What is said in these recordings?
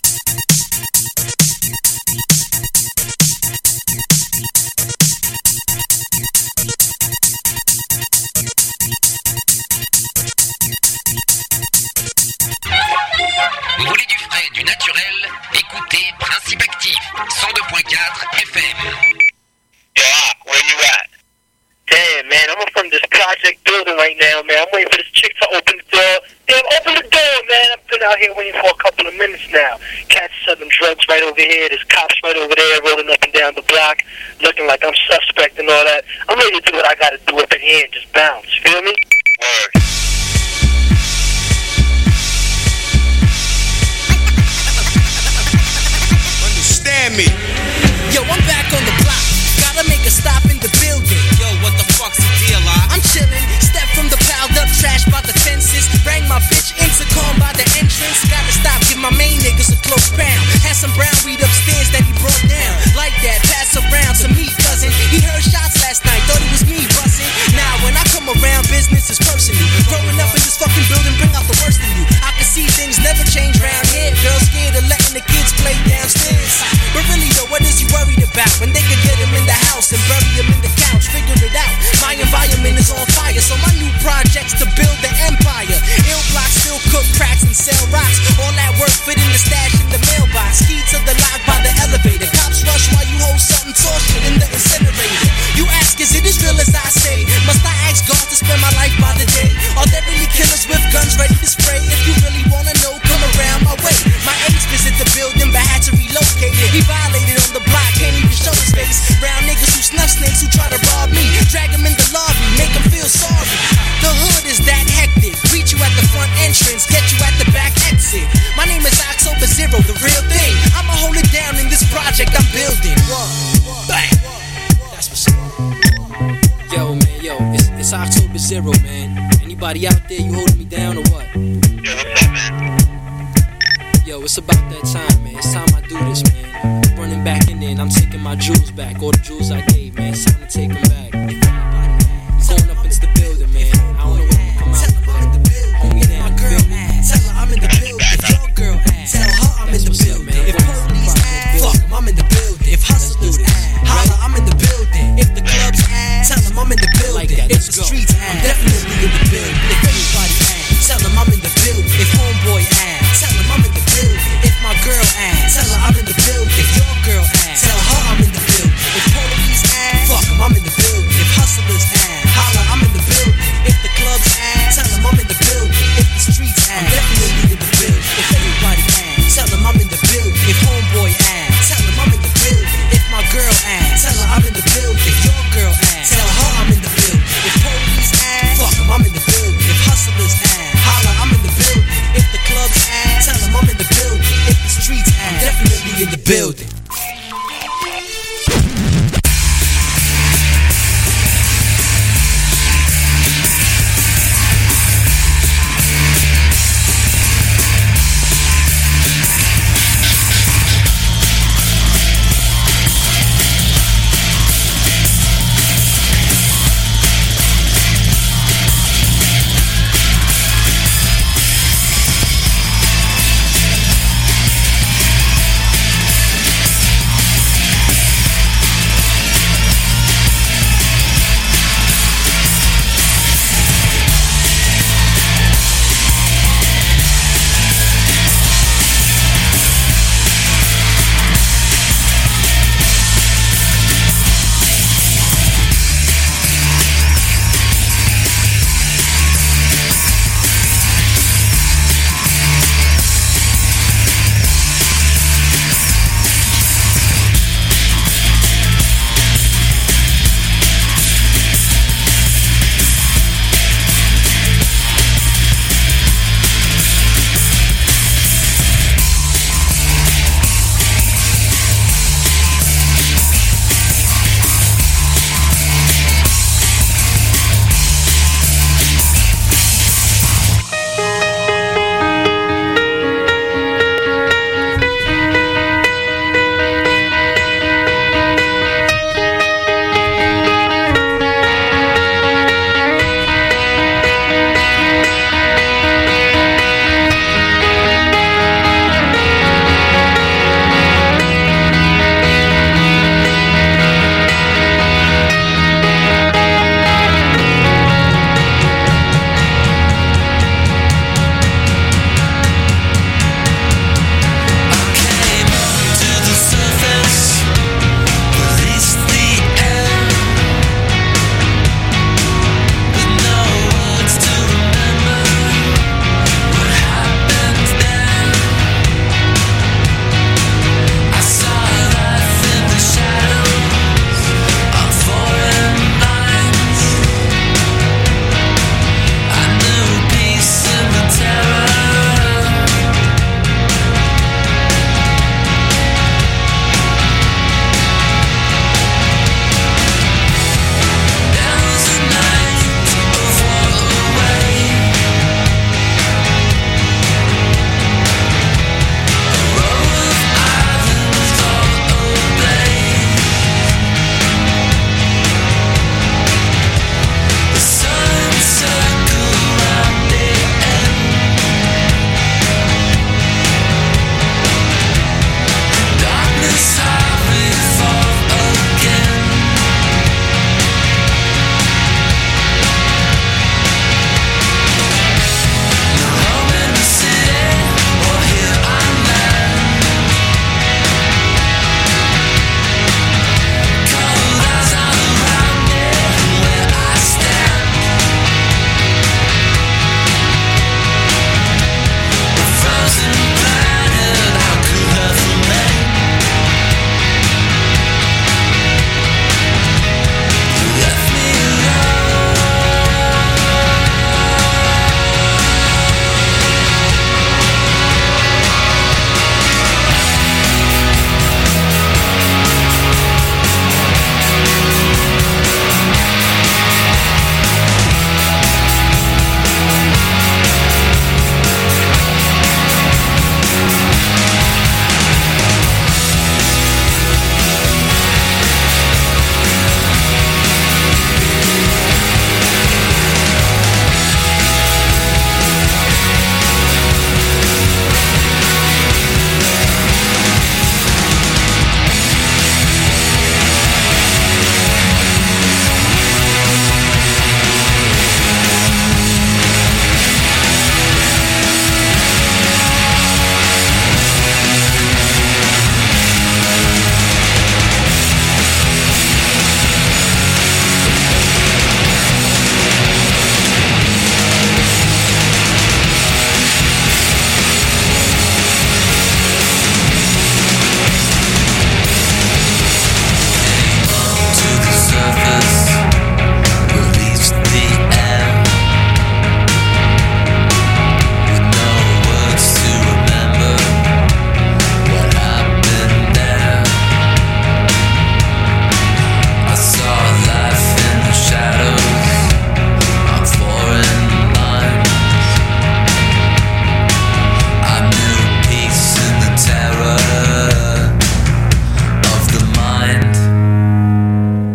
Vous voulez du frais, du naturel? Écoutez Principe Actif, 102.4 FM. Yeah, where you at? Damn, man, I'm up from this project building right now, man. I'm waiting for this chick to open the door. Damn, open the door, man. I've been out here waiting for a couple of minutes now. Cats selling drugs right over here. There's cops right over there rolling up and down the block, looking like I'm suspect and all that. I'm ready to do what I gotta do up in here and just bounce. Feel me? Word. Understand me. Yo, I'm back on the block. Gotta make a stop in the building. Yo, what the fuck's the deal, I'm chillin', step from the piled up trash by the fences. Rang my bitch intercom by the entrance. Gotta stop, give my main niggas a close pound. Had some brown weed upstairs that he brought down. Like that, pass around to me, cousin. He heard shots last night, thought it was me bustin'. Now when I come around, business is personal. Growing up in this fucking building, bring out the worst in you. I can see things never change round here. Girls scared of letting the kids play downstairs. But really though, what is you worried about? When they could get him in the house and bury him in the couch, figure it out. My environment is on fire, so my new project's to build the empire. Ill blocks still cook cracks and sell rocks. All that work fit in the stash in the mailbox. Ski to the lock by the elevator. Cops rush while you hold something tall shit in the incinerator. You ask, is it as real as I say? Must I ask God to spend my life by the day? Are there really killers with guns ready to spray? If you really wanna know, come around my way. My aides visit the building but had to relocate. He violated on the block, can't even show his face. Round niggas who snuff snakes who try to rob me. Drag him in the lobby, make him feel sorry. The hood is that hectic. Greet you at the front entrance, get you at the back exit. My name is October Zero, the real thing. I'ma hold it down in this project I'm building. Bang. That's what's up. Yo, man, yo, it's October Zero, man. Anybody out there, you holding me down or what? Yo, what's up, man? Yo, it's about that time, man. It's time I do this, man. Running back in there and I'm taking my jewels back. All the jewels I gave, man. It's time to take them back. Going up into the building, man. I don't know when I'm gonna come out. Hold me down, you feel me? Tell her I'm in the building. If your girl ass, tell her I'm in the building. If police ass, fuck 'em, I'm in the building. If hustlers ass, holla, I'm in the building. If the clubs ass, tell 'em I'm in the building. If the streets ass, I'm definitely in the building. If anybody ass, tell 'em I'm in the building. If homeboy ass, tell 'em I'm in the building. If my girl ass, tell her I'm in the building. If your girl ass, tell her I'm in the building. If police ass, fuck 'em, I'm in the building. If hustlers ass, holla, I'm in the building. If the clubs ass, tell 'em I'm in the building. If the streets ass, I'm definitely in the building. If everybody ass, tell 'em I'm in the building. If homeboy ass, tell 'em I'm in the building. If my girl ass, tell her I'm in the building. If your girl ass, tell her I'm in the building. If police ass, fuck 'em, I'm in the building. If hustlers ass, holla, I'm in the building. If the clubs ass, tell 'em I'm in the building. If the streets ass, I'm definitely in the building.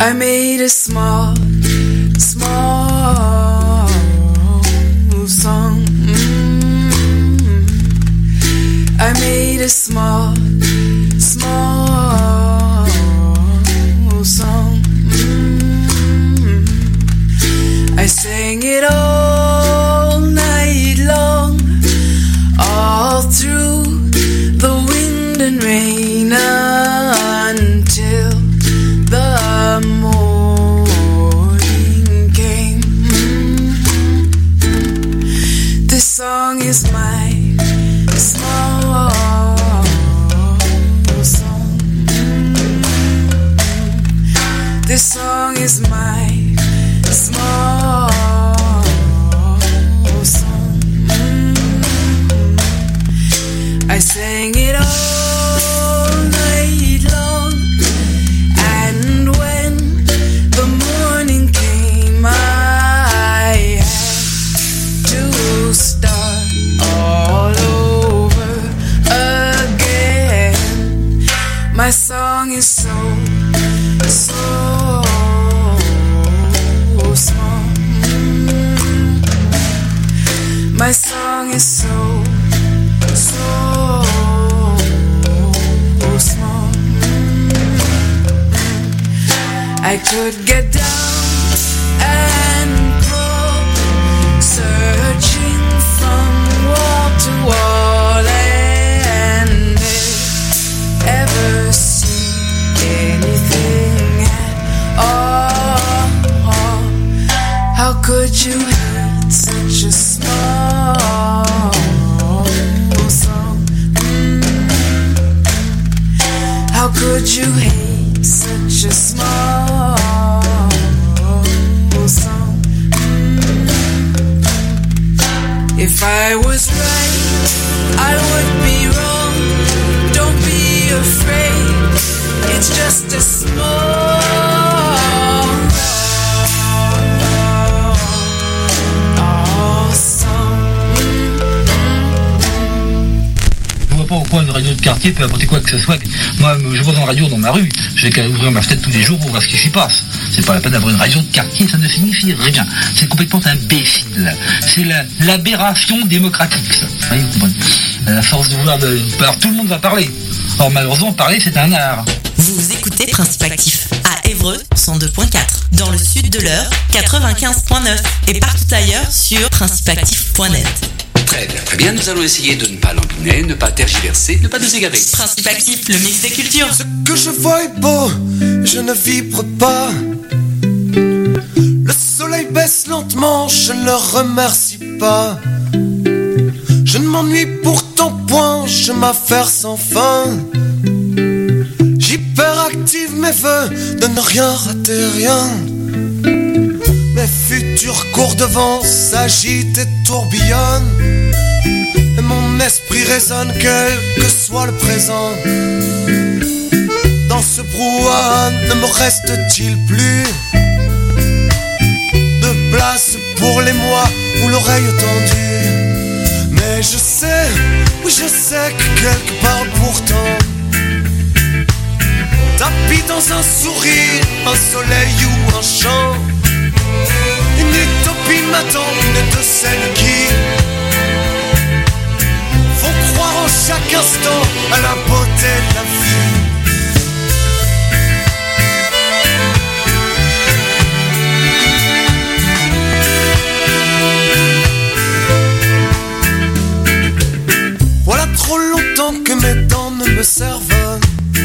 I made a small song. I made a small song. I sang it all night long, all through the wind and rain until the morning came. This song is my small song. This song is my small song. I sang it all night long, and when the morning came, I had to start all over again. My song is so small. My song is so small. I could get down and crawl, searching from wall to wall, and ever see anything at all. How could you hate such a small song? How could you hate such a small song? If I was right, I would be wrong. Don't be afraid, it's just a small pourquoi une radio de quartier peut apporter quoi que ce soit. Moi, je vois une radio dans ma rue, j'ai qu'à ouvrir ma fenêtre tous les jours pour voir ce qui s'y passe. C'est pas la peine d'avoir une radio de quartier, ça ne signifie rien. C'est complètement imbécile. C'est l'aberration démocratique, ça. Vous comprenez ? La force de vouloir alors, tout le monde va parler. Or, malheureusement, parler, c'est un art. Vous écoutez Principe Actif à Évreux 102.4, dans le sud de l'Eure 95.9 et partout ailleurs sur principeactif.net. Très bien, nous allons essayer de ne pas l'embiner, ne pas tergiverser, ne pas nous égarer. Principe Actif, le mix des cultures. Ce que je vois est beau, je ne vibre pas. Le soleil baisse lentement, je ne le remercie pas. Je ne m'ennuie pourtant point, je m'affaire sans fin. J'hyperactive mes vœux de ne rien rater, rien. Mes futurs cours devant s'agitent et tourbillonnent. Et mon esprit résonne quel que soit le présent. Dans ce brouhaha ne me reste-t-il plus de place pour les mois ou l'oreille tendue. Mais je sais, oui je sais que quelque part pourtant tapis dans un sourire, un soleil ou un chant. Une utopie m'attend, une de celles qui font croire en chaque instant à la beauté de la vie. Voilà trop longtemps que mes dents ne me servent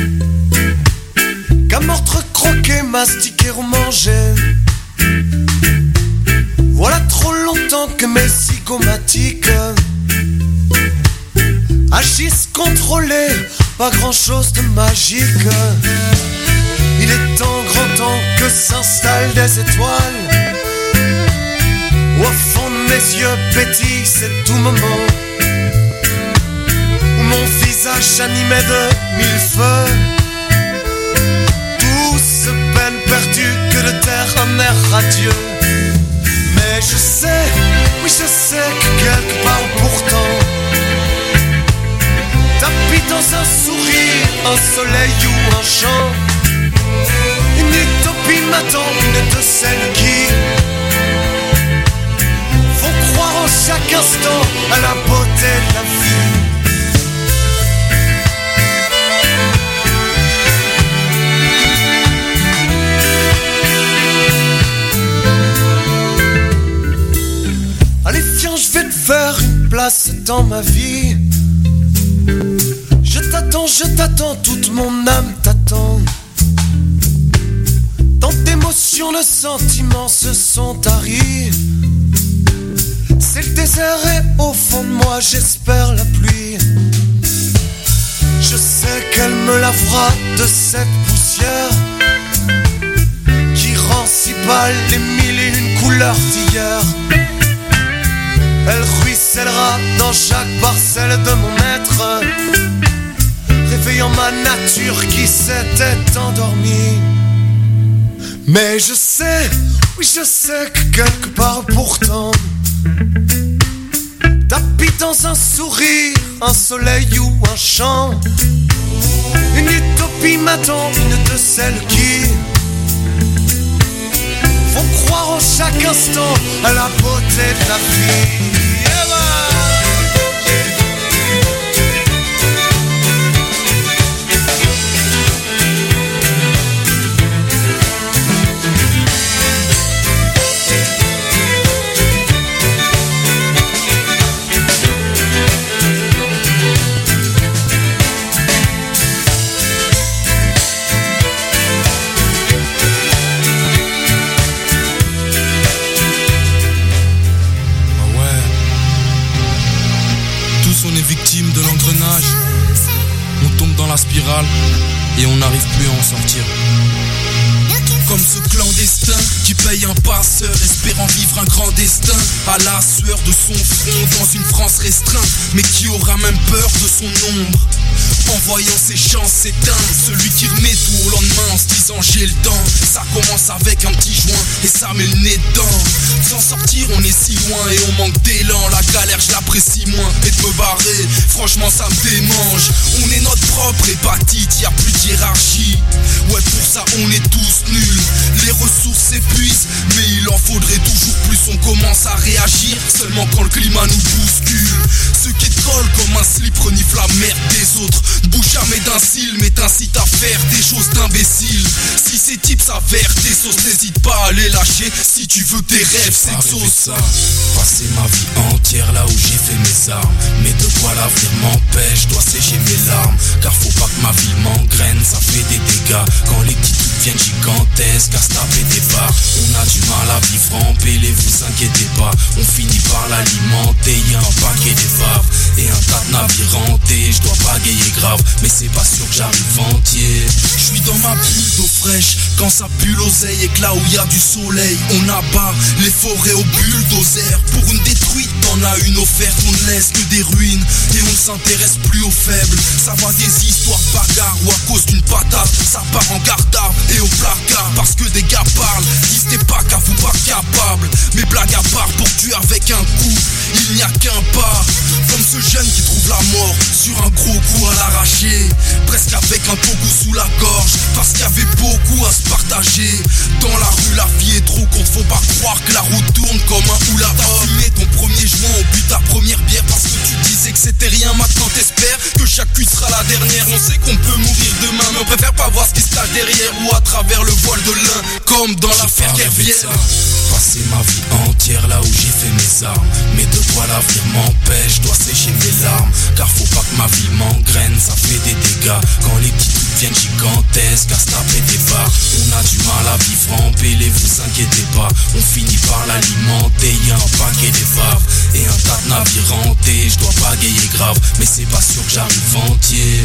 qu'à mordre, croquer, mastiquer ou manger. Voilà trop longtemps que mes zygomatiques agissent contrôlés, pas grand chose de magique. Il est temps, grand temps que s'installent des étoiles. Au fond de mes yeux pétille, c'est tout moment où mon visage animé de mille feux. Douce peine perdue que de terre un air radieux. Mais je sais, oui je sais que quelque part pourtant tapis dans un sourire, un soleil ou un chant. Une utopie m'attend, une de celles qui font croire en chaque instant à la beauté de la vie. Allez viens, je vais te faire une place dans ma vie. Je t'attends, toute mon âme t'attend. Tant d'émotions, de sentiments se sont taris. C'est le désert et au fond de moi j'espère la pluie. Je sais qu'elle me lavera de cette poussière qui rend si pâle les mille et une couleurs d'hier. Elle ruissellera dans chaque parcelle de mon être, réveillant ma nature qui s'était endormie. Mais je sais, oui je sais que quelque part pourtant tapis dans un sourire, un soleil ou un chant, une utopie m'attend, une de celles qui font croire en chaque instant à la beauté de la vie. Victime de l'engrenage, on tombe dans la spirale et on n'arrive plus à en sortir. Comme ce clandestin qui paye un passeur espérant vivre un grand destin à la sueur de son front dans une France restreinte, mais qui aura même peur de son ombre en voyant ses chances s'éteindre. Celui qui remet tout au lendemain en se disant j'ai le temps. Ça commence avec un petit joint et ça met le nez dedans. Sans sortir on est si loin et on manque d'élan. La galère je l'apprécie moins et de me barrer franchement ça me démange. On est notre propre hépatite, y'a plus de hiérarchie. Ouais pour ça on est tous nuls. Les ressources s'épuisent mais il en faudrait toujours plus. On commence à réagir seulement quand le climat nous bouscule. Ceux qui te collent comme un slip reniflent la merde des autres. Ne bouge jamais d'un cil mais t'incite à faire des choses d'imbéciles. Si ces types s'avèrent tes sauces, n'hésite pas à les lâcher. Si tu veux tes rêves s'exaucent. Passer ma vie entière là où j'ai fait mes armes, mais de quoi l'avenir m'empêche, dois sécher mes larmes. Car faut pas que ma vie m'engraine, ça fait des dégâts quand les petits trucs viennent gigantesques à se taper des barres. On a du mal à vivre en paix, vous inquiétez pas, on finit par l'alimenter. Y'a un paquet d'épaves et un tas de navires hantés. Je dois bagayer grave, mais c'est pas sûr que j'arrive entier. Je suis dans ma bulle d'eau fraîche quand ça pue l'oseille et que là où y a du soleil on abat les forêts au bulldozer. Pour une détruite t'en as une offerte, on ne laisse que des ruines et on ne s'intéresse plus aux faibles. Ça va des histoires de bagarre ou à cause d'une patate ça part en garde à et au placard. Parce que des gars parlent, disent t'es pas qu'à vous pas capable. Mais blague à part, pour tuer avec un coup il n'y a qu'un pas. Comme ce jeune qui trouve la mort sur un gros coup à l'arraché, presque avec un togo sous la gorge, parce qu'il y avait beaucoup à se partager. Dans la rue la vie est trop courte, faut pas croire que la route tourne comme un oula. T'as fumé ton premier joint au but ta première bière parce que tu disais que c'était rien. Maintenant t'espères que chaque cuisse sera la dernière. On sait qu'on peut mourir demain mais on préfère pas voir ce qui se cache derrière ou à travers le voile de l'un, comme dans l'affaire Kerviel. Passer ma vie entière là où j'ai fait mes armes, mais de quoi l'avenir m'empêche, dois sécher mes larmes. Car faut pas que ma vie m'engraine, ça fait des dégâts quand les petits trucs viennent gigantesques à se taper des barres. On a du mal à vivre en paix, vous inquiétez pas, on finit par l'alimenter. Y'a un paquet d'épaves et un tas de navires hantés. Je dois bagayer grave, mais c'est pas sûr que j'arrive entier.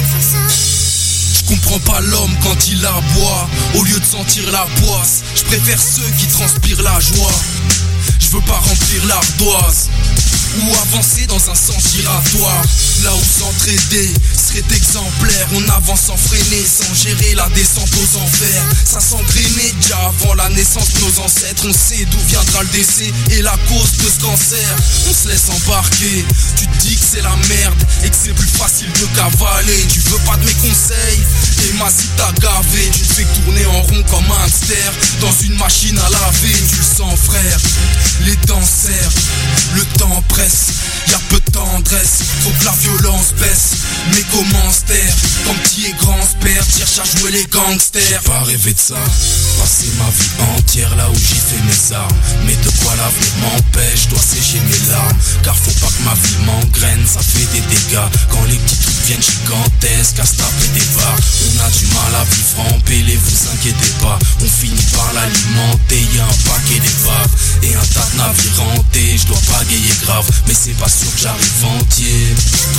Je comprends pas l'homme quand il aboie au lieu de sentir la boisse. Je préfère ceux qui transpirent la joie. Je veux pas remplir l'ardoise. ou avancer dans un sens giratoire. Là où s'entraider serait exemplaire, on avance sans freiner, sans gérer la descente aux enfers. Ça s'engrainait déjà avant la naissance de nos ancêtres. On sait d'où viendra le décès et la cause de ce cancer. On se laisse embarquer, tu te dis que c'est la merde et que c'est plus facile de cavaler. Tu veux pas de mes conseils, et ma si t'as gavé. Tu te fais tourner en rond comme un hamster dans une machine à laver. Tu le sens frère, les dents serrent, le temps presse, y'a peu de tendresse, faut que la violence baisse. Mais comment se taire, quand petit et grand se perd, cherche à jouer les gangsters. J'ai pas rêvé de ça, passer ma vie entière là où j'ai fait mes armes. Mais de quoi l'avenir m'empêche, dois sécher mes larmes. Car faut pas que ma vie m'engraine, ça fait des dégâts. Quand les petits trucs viennent gigantesques, à se taper des barres. On a du mal à vivre en pélé, vous inquiétez pas. On finit par l'alimenter, y'a un paquet d'épaves et un tas de navires hantés. Je dois pas gayer grave, mais c'est pas sûr que j'arrive entier.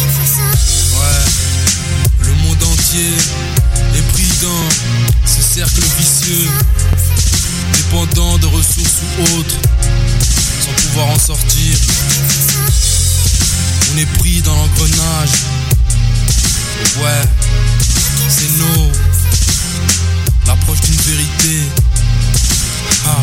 Ouais, le monde entier est pris dans ce cercle vicieux, dépendant de ressources ou autres, sans pouvoir en sortir. On est pris dans l'engrenage. Ouais, c'est nous, l'approche d'une vérité. Ah.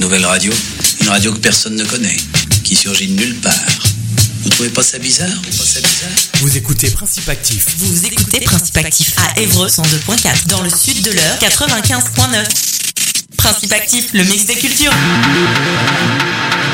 nouvelle radio. Une radio que personne ne connaît, qui surgit de nulle part. Vous trouvez pas ça bizarre? Vous écoutez Principe Actif. Vous écoutez Principe Actif à Évreux 102.4 dans le sud de l'Eure 95.9. Principe Actif, le mix des cultures.